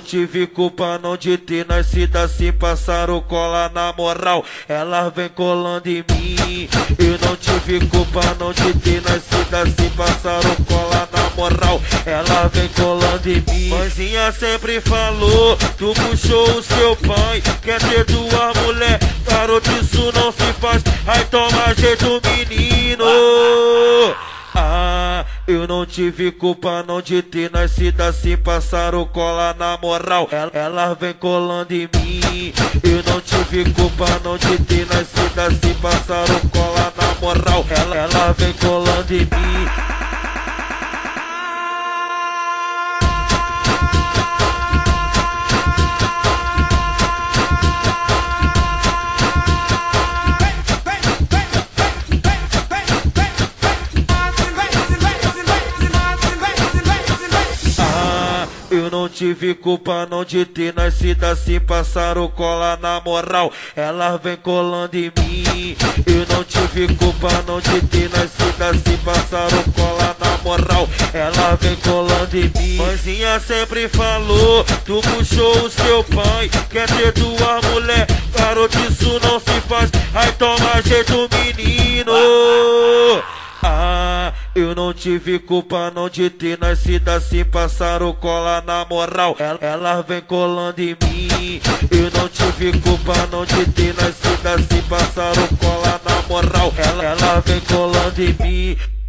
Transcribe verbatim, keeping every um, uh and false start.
tive culpa não de ter nascido assim, passaram cola na moral, ela vem colando em mim. Eu não tive culpa não de ter nascido assim, passaram cola na moral, ela vem colando em mim. Mãezinha sempre falou, tu puxou o seu pai, quer ter duas mulher, garoto isso não se faz, aí toma jeito menino. Ah, eu não tive culpa não de ter nascido assim, passaram cola na moral, ela, ela vem colando em mim. Eu não tive culpa não de ter nascido assim, passaram cola na moral, ela, ela vem colando em mim. Eu não tive culpa não de ter nascido assim, passaram cola na moral, ela vem colando em mim. Eu não tive culpa não de ter nascido assim, passaram cola na moral, ela vem colando em mim. Mãezinha sempre falou, tu puxou o seu pai, quer ter duas mulher, garoto isso não se faz, aí toma jeito menino. Ah, eu não tive culpa não de ter nascido assim, passaram cola na moral, ela, ela vem colando em mim. Eu não tive culpa não de ter nascido assim, passaram cola na moral, ela, ela vem colando em mim.